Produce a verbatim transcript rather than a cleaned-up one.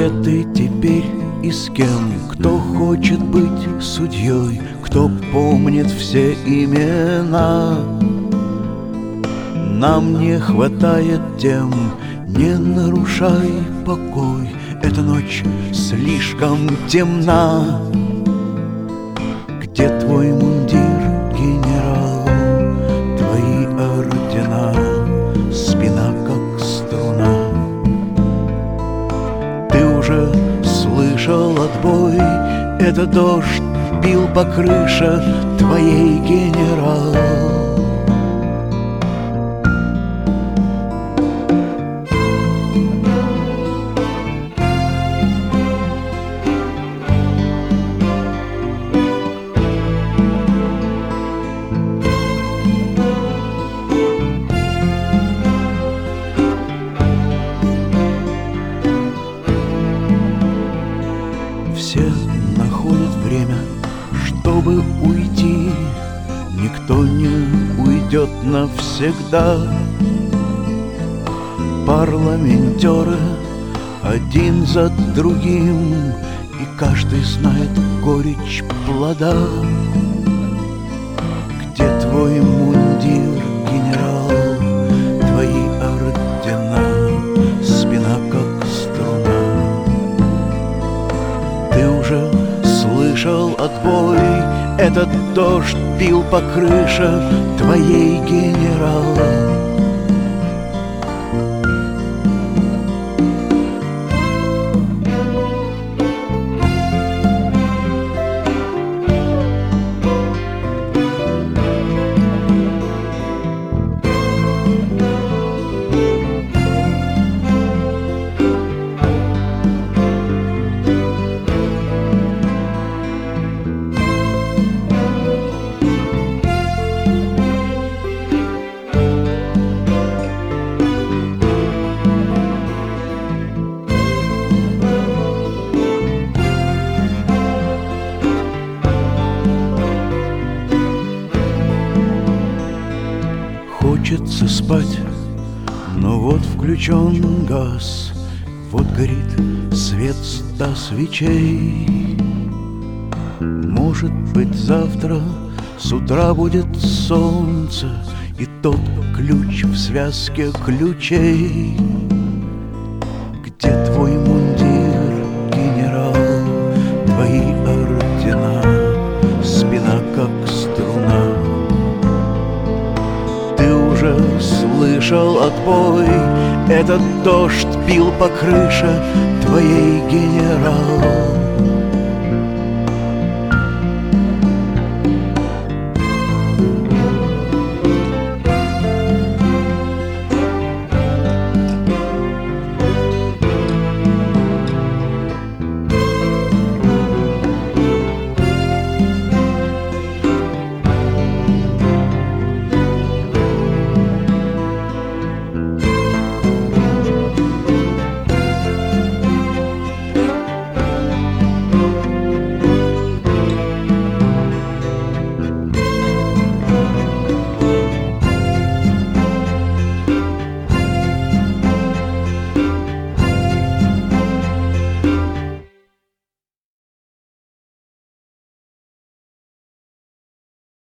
Где ты теперь и с кем? Кто хочет быть судьей? Кто помнит все имена? Нам не хватает тем. Не нарушай покой, эта ночь слишком темна. Где твой мундир, генерал? Твои ордена, спина как струна. Ты уже слышал отбой, этот дождь бил по крыше твоей, генерал. Все находят время, чтобы уйти. Никто не уйдет навсегда. Парламентеры один за другим, и каждый знает горечь плода. Где твой мундир, генерал? Твои ордена, спина как струна. Ты уже слышал отбой, этот дождь бил по крыше твоей, генерал. Хочется спать, но вот включен газ, вот горит свет ста свечей. Может быть, завтра с утра будет солнце и тот ключ в связке ключей. Где твой мундир, генерал? Твои ордена, спина как струна. Слышал отбой, этот дождь бил по крыше твоей, генерал.